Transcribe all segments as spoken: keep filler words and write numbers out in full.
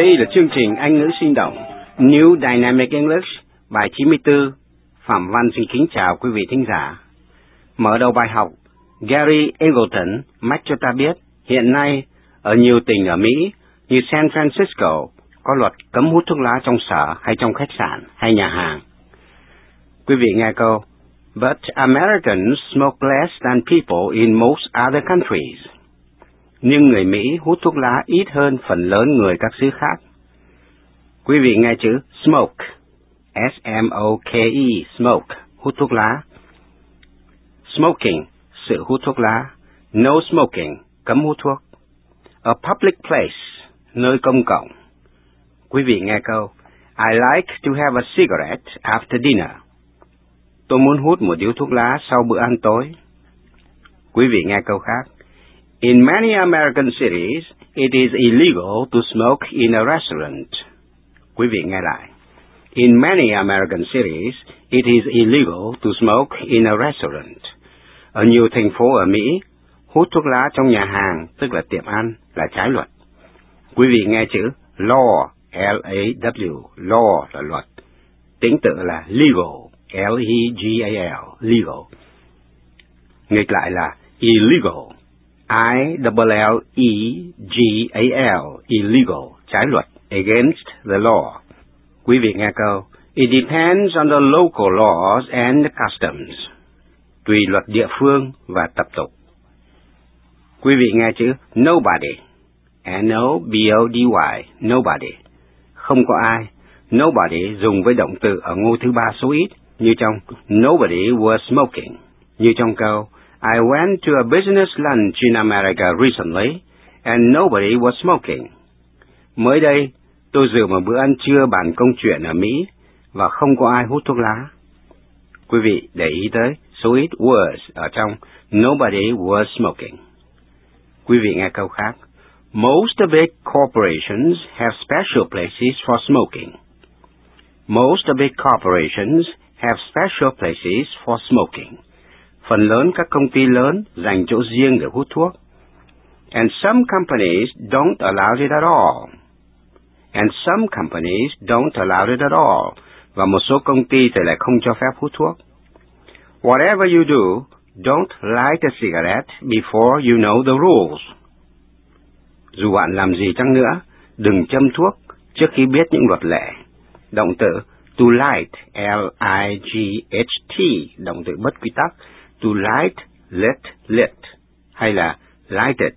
Đây là chương trình Anh ngữ sinh động New Dynamic English, bài chín mươi tư. Phạm Văn xin kính chào quý vị thính giả. Mở đầu bài học, Gary Angleton mách cho ta biết hiện nay ở nhiều tỉnh ở Mỹ như San Francisco có luật cấm hút thuốc lá trong sở hay trong khách sạn hay nhà hàng. Quý vị nghe câu But Americans smoke less than people in most other countries. Nhưng người Mỹ hút thuốc lá ít hơn phần lớn người các xứ khác. Quý vị nghe chữ smoke, S M O K E, smoke, hút thuốc lá. Smoking, sự hút thuốc lá. No smoking, cấm hút thuốc. A public place, nơi công cộng. Quý vị nghe câu I like to have a cigarette after dinner. Tôi muốn hút một điếu thuốc lá sau bữa ăn tối. Quý vị nghe câu khác. In many American cities, it is illegal to smoke in a restaurant. Quý vị nghe lại. In many American cities, it is illegal to smoke in a restaurant. Ở nhiều thành phố ở Mỹ, hút thuốc lá trong nhà hàng, tức là tiệm ăn, là trái luật. Quý vị nghe chữ law, L A W, law là luật. Tính tự là legal, L E G A L, legal. Nghịch lại là illegal, I L L E G A L, illegal, trái luật, against the law. Quý vị nghe câu It depends on the local laws and customs. Tùy luật địa phương và tập tục. Quý vị nghe chữ nobody, N O B O D Y, nobody, không có ai. Nobody dùng với động từ ở ngôi thứ ba số ít, như trong Nobody was smoking, như trong câu I went to a business lunch in America recently, and nobody was smoking. Mới đây, tôi dự một bữa ăn trưa bàn công chuyện ở Mỹ, và không có ai hút thuốc lá. Quý vị để ý tới số ít was ở trong Nobody was smoking. Quý vị nghe câu khác. Most big corporations have special places for smoking. Most big corporations have special places for smoking. Phần lớn các công ty lớn dành chỗ riêng để hút thuốc. And some companies don't allow it at all. And some companies don't allow it at all. Và một số công ty thì lại không cho phép hút thuốc. Whatever you do, don't light a cigarette before you know the rules. Dù bạn làm gì chăng nữa, đừng châm thuốc trước khi biết những luật lệ. Động từ to light, L I G H T, động từ bất quy tắc. To light, lit, lit, hay là lighted.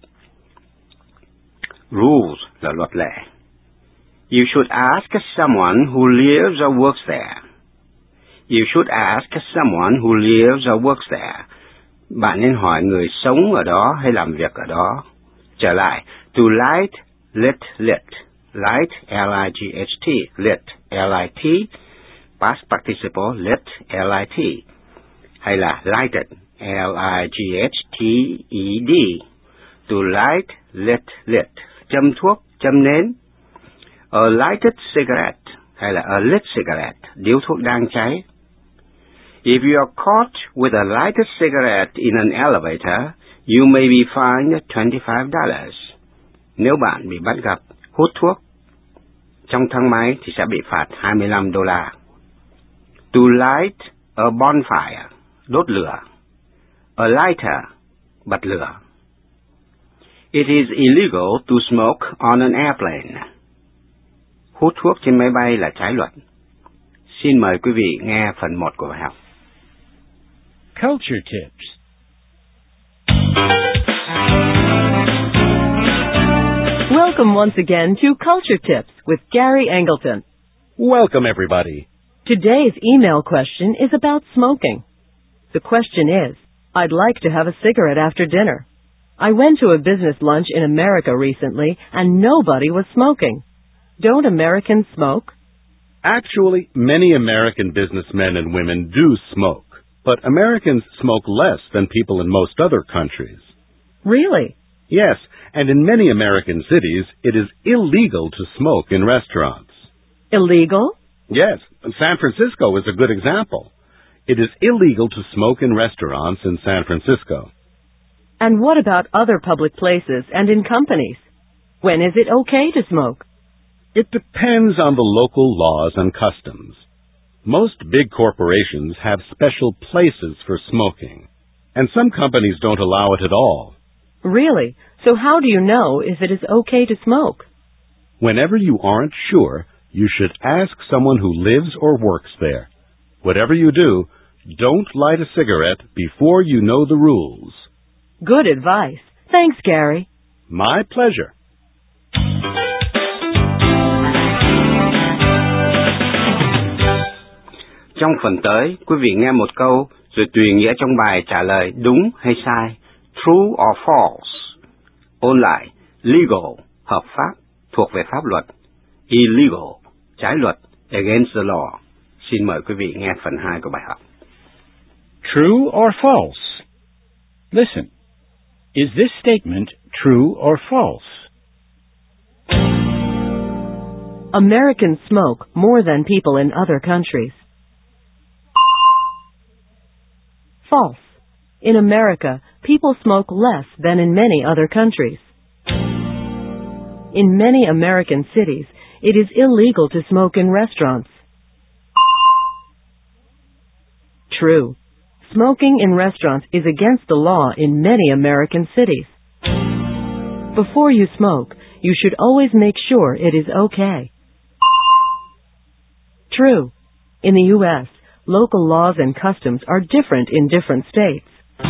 Rules là luật lệ. You should ask someone who lives or works there. You should ask someone who lives or works there. Bạn nên hỏi người sống ở đó hay làm việc ở đó. Trở lại, to light, lit, lit. Light, L I G H T, lit, L I T. Past participle, lit, L I T. Hay là lighted, L I G H T E D. To light, lit, lit. Châm thuốc, châm nến. A lighted cigarette, hay là a lit cigarette, điếu thuốc đang cháy. If you are caught with a lighted cigarette in an elevator, you may be fined twenty-five dollars. Nếu bạn bị bắt gặp hút thuốc trong thang máy thì sẽ bị phạt hai mươi lăm đô la. To light a bonfire, đốt lửa. A lighter, bật lửa. It is illegal to smoke on an airplane. Hút thuốc trên máy bay là trái luật. Xin mời quý vị nghe phần một của bài học. Culture Tips. Welcome once again to Culture Tips with Gary Angleton. Welcome, everybody. Today's email question is about smoking. The question is, I'd like to have a cigarette after dinner. I went to a business lunch in America recently, and nobody was smoking. Don't Americans smoke? Actually, many American businessmen and women do smoke, but Americans smoke less than people in most other countries. Really? Yes, and in many American cities, it is illegal to smoke in restaurants. Illegal? Yes, San Francisco is a good example. It is illegal to smoke in restaurants in San Francisco. And what about other public places and in companies? When is it okay to smoke? It depends on the local laws and customs. Most big corporations have special places for smoking, and some companies don't allow it at all. Really? So how do you know if it is okay to smoke? Whenever you aren't sure, you should ask someone who lives or works there. Whatever you do, don't light a cigarette before you know the rules. Good advice. Thanks, Gary. My pleasure. Trong phần tới, quý vị nghe một câu rồi tùy nghĩa trong bài trả lời đúng hay sai, true or false. Ôn lại, legal, hợp pháp, thuộc về pháp luật, illegal, trái luật, against the law. Xin mời quý vị nghe phần hai của bài học. True or false? Listen. Is this statement true or false? Americans smoke more than people in other countries. False. In America, people smoke less than in many other countries. In many American cities, it is illegal to smoke in restaurants. True. Smoking in restaurants is against the law in many American cities. Before you smoke, you should always make sure it is okay. True. In the U S, local laws and customs are different in different states.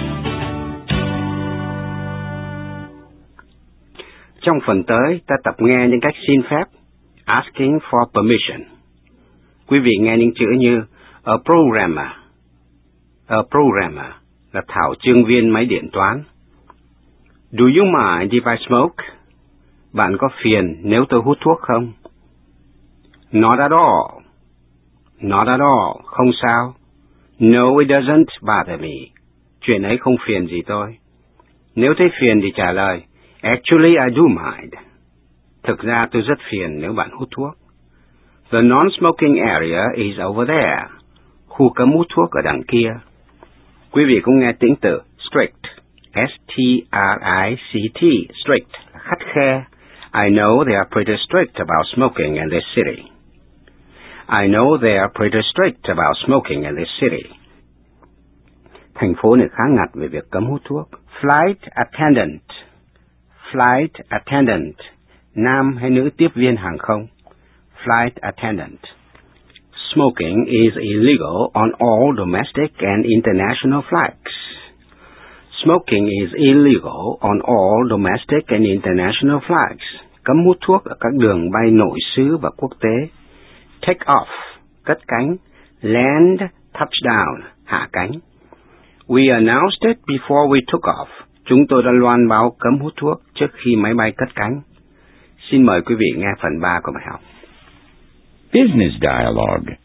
Trong phần tới, ta tập nghe những cách xin phép, asking for permission. Quý vị nghe những chữ như a programmer. A programmer là thảo chương viên máy điện toán. Do you mind if I smoke? Bạn có phiền nếu tôi hút thuốc không? Not at all. Not at all. Không sao. No, it doesn't bother me. Chuyện ấy không phiền gì tôi. Nếu thấy phiền thì trả lời, actually I do mind. Thực ra tôi rất phiền nếu bạn hút thuốc. The non-smoking area is over there. Khu cấm hút thuốc ở đằng kia. Quý vị cũng nghe tiếng từ strict. S T R I C T. Strict. Khắt khe. I know they are pretty strict about smoking in this city. I know they are pretty strict about smoking in this city. Thành phố này khá ngặt về việc cấm hút thuốc. Flight attendant. Flight attendant. Nam hay nữ tiếp viên hàng không? Flight attendant. Smoking is illegal on all domestic and international flights. Smoking is illegal on all domestic and international flights. Cấm hút thuốc ở các đường bay nội xứ và quốc tế. Take off, cất cánh. Land, touchdown, hạ cánh. We announced it before we took off. Chúng tôi đã loan báo cấm hút thuốc trước khi máy bay cất cánh. Xin mời quý vị nghe phần ba của bài học. Business dialogue.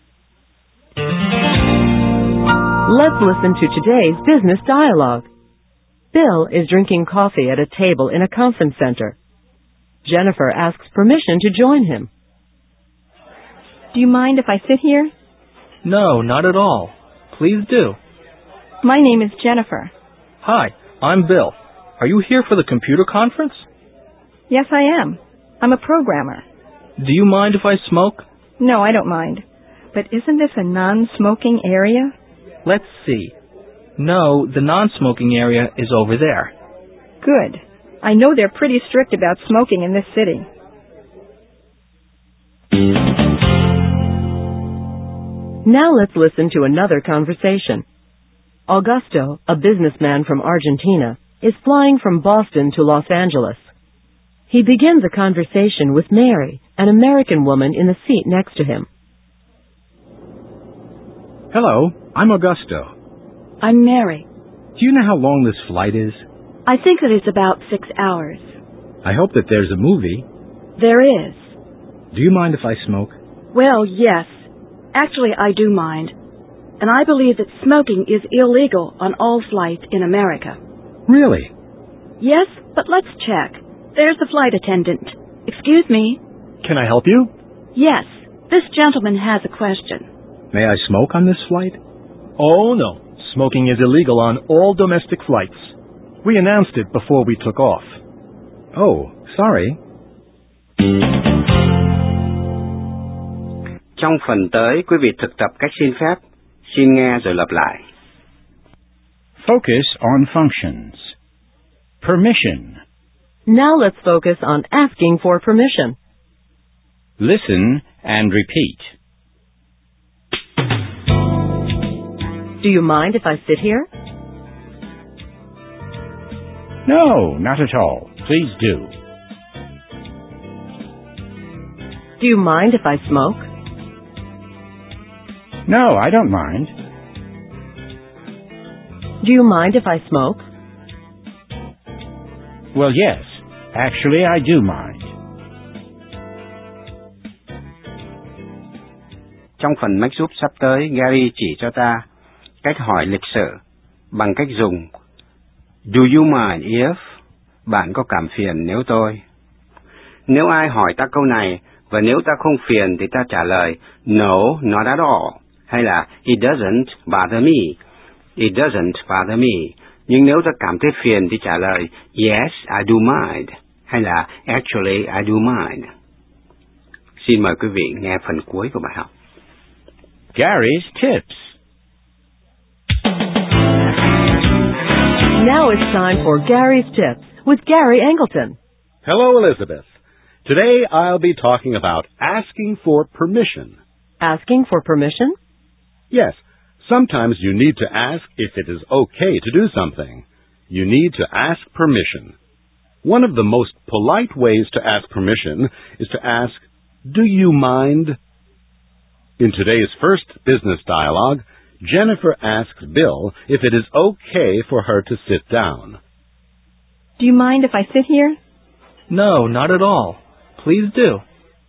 Let's listen to today's business dialogue. Bill is drinking coffee at a table in a conference center. Jennifer asks permission to join him. Do you mind if I sit here? No, not at all. Please do. My name is Jennifer. Hi, I'm Bill. Are you here for the computer conference? Yes, I am. I'm a programmer. Do you mind if I smoke? No, I don't mind. But isn't this a non-smoking area? Let's see. No, the non-smoking area is over there. Good. I know they're pretty strict about smoking in this city. Now let's listen to another conversation. Augusto, a businessman from Argentina, is flying from Boston to Los Angeles. He begins a conversation with Mary, an American woman in the seat next to him. Hello, I'm Augusto. I'm Mary. Do you know how long this flight is? I think that it's about six hours. I hope that there's a movie. There is. Do you mind if I smoke? Well, yes. Actually, I do mind. And I believe that smoking is illegal on all flights in America. Really? Yes, but let's check. There's the flight attendant. Excuse me. Can I help you? Yes, this gentleman has a question. May I smoke on this flight? Oh, no. Smoking is illegal on all domestic flights. We announced it before we took off. Oh, sorry. Trong phần tới, quý vị thực tập cách xin phép. Xin nghe rồi lặp lại. Focus on functions. Permission. Now let's focus on asking for permission. Listen and repeat. Do you mind if I sit here? No, not at all. Please do. Do you mind if I smoke? No, I don't mind. Do you mind if I smoke? Well, yes. Actually, I do mind. Trong phần make giúp sắp tới, Gary chỉ cho ta cách hỏi lịch sự bằng cách dùng Do you mind if? Bạn có cảm phiền nếu tôi? Nếu ai hỏi ta câu này, và nếu ta không phiền thì ta trả lời No, not at all. Hay là It doesn't bother me. It doesn't bother me. Nhưng nếu ta cảm thấy phiền thì trả lời Yes, I do mind. Hay là Actually, I do mind. Xin mời quý vị nghe phần cuối của bài học. Gary's tips. Now it's time for Gary's tips with Gary Angleton. Hello, Elizabeth. Today I'll be talking about asking for permission. Asking for permission? Yes, sometimes you need to ask if it is okay to do something. You need to ask permission. One of the most polite ways to ask permission is to ask, Do you mind? In today's first business dialogue, Jennifer asks Bill if it is okay for her to sit down. Do you mind if I sit here? No, not at all. Please do.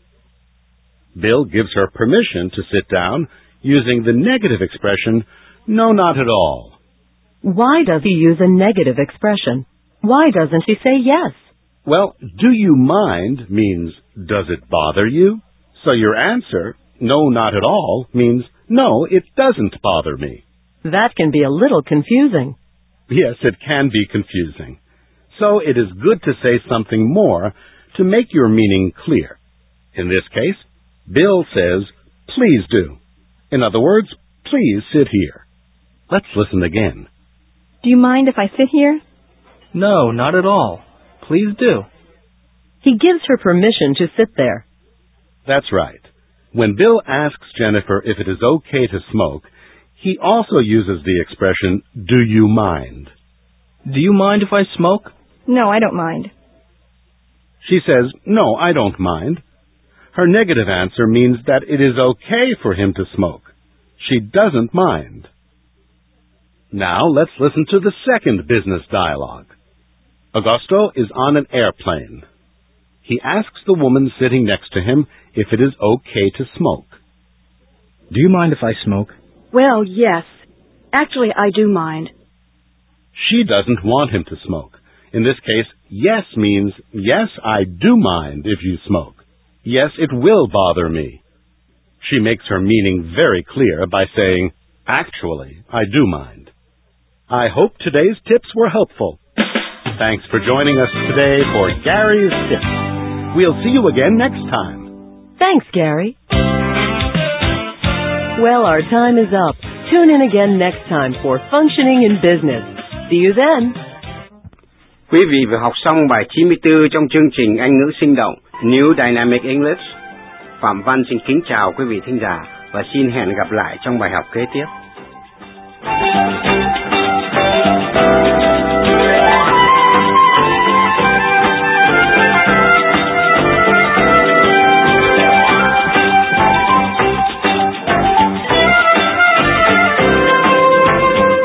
Bill gives her permission to sit down using the negative expression, no, not at all. Why does he use a negative expression? Why doesn't he say yes? Well, do you mind means, does it bother you? So your answer, no, not at all, means, no, it doesn't bother me. That can be a little confusing. Yes, it can be confusing. So it is good to say something more to make your meaning clear. In this case, Bill says, please do. In other words, please sit here. Let's listen again. Do you mind if I sit here? No, not at all. Please do. He gives her permission to sit there. That's right. When Bill asks Jennifer if it is okay to smoke, he also uses the expression, do you mind? Do you mind if I smoke? No, I don't mind. She says, no, I don't mind. Her negative answer means that it is okay for him to smoke. She doesn't mind. Now let's listen to the second business dialogue. Augusto is on an airplane. He asks the woman sitting next to him if it is okay to smoke. Do you mind if I smoke? Well, yes. Actually, I do mind. She doesn't want him to smoke. In this case, yes means, yes, I do mind if you smoke. Yes, it will bother me. She makes her meaning very clear by saying, actually, I do mind. I hope today's tips were helpful. Thanks for joining us today for Gary's Tips. We'll see you again next time. Thanks, Gary. Well, our time is up. Tune in again next time for Functioning in Business. See you then. Quý vị vừa học xong bài chín mươi tư trong chương trình Anh ngữ sinh động New Dynamic English. Phạm Văn xin kính chào quý vị thính giả và xin hẹn gặp lại trong bài học kế tiếp.